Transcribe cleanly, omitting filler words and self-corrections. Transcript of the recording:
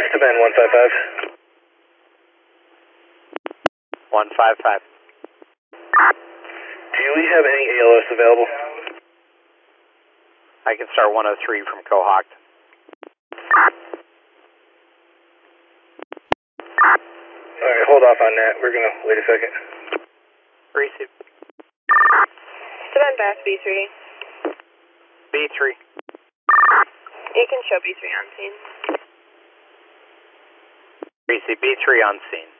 Esteban 155. 155. Do we have any ALS available? I can start 103 from Cohawk. Alright, hold off on that. We're gonna wait a second. Receive. Esteban Bass B3. B3. You can show B3 on scene. Receive. B3 on scene.